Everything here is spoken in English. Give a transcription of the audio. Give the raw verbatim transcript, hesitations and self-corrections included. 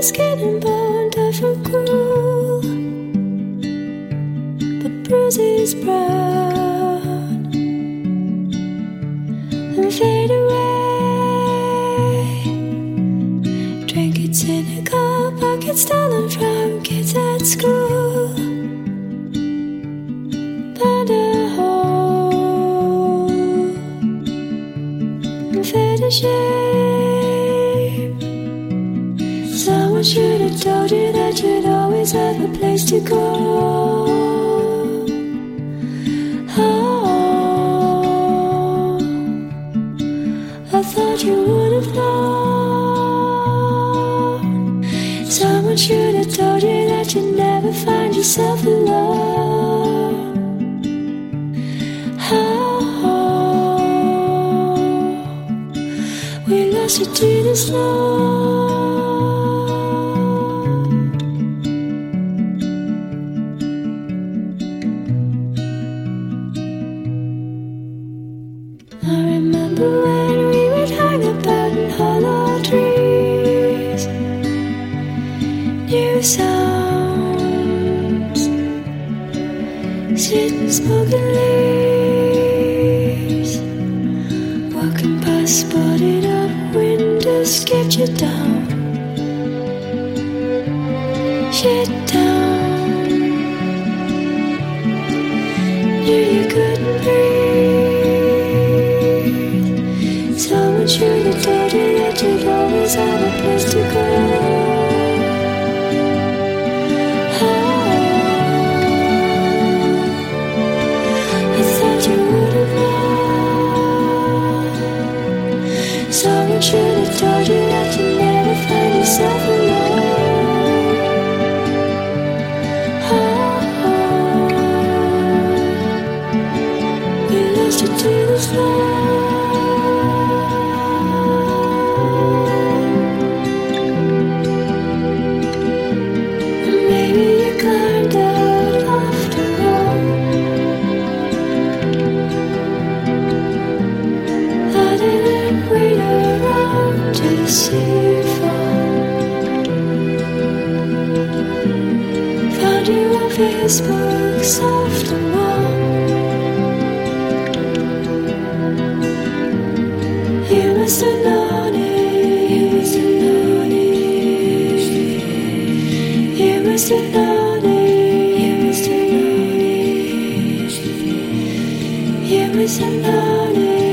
skin and bone, different cool, but bruises brown and fade away. Drink it in a cup, pocket stolen from kids at school. Burn a hole and fade a shame. Someone should have told you that you'd always have a place to go. Oh, I thought you would have known. Someone should have told you that you'd never find yourself alone. Oh, we lost you to the snow. I remember when we would hang about in hollow trees. New sounds, sitting smoking leaves. Walking past, spotted up windows, skipped you down. Shit down. Knew you couldn't breathe. Someone should have told you that you'd always have a place to go. Oh, I thought you would have known. Someone should have told you that you'd never find yourself alone. Oh, we lost you to the snow. Facebook, soft and warm. You must have known it. You must have known it. You must have known it. You must have known it. You must have known it.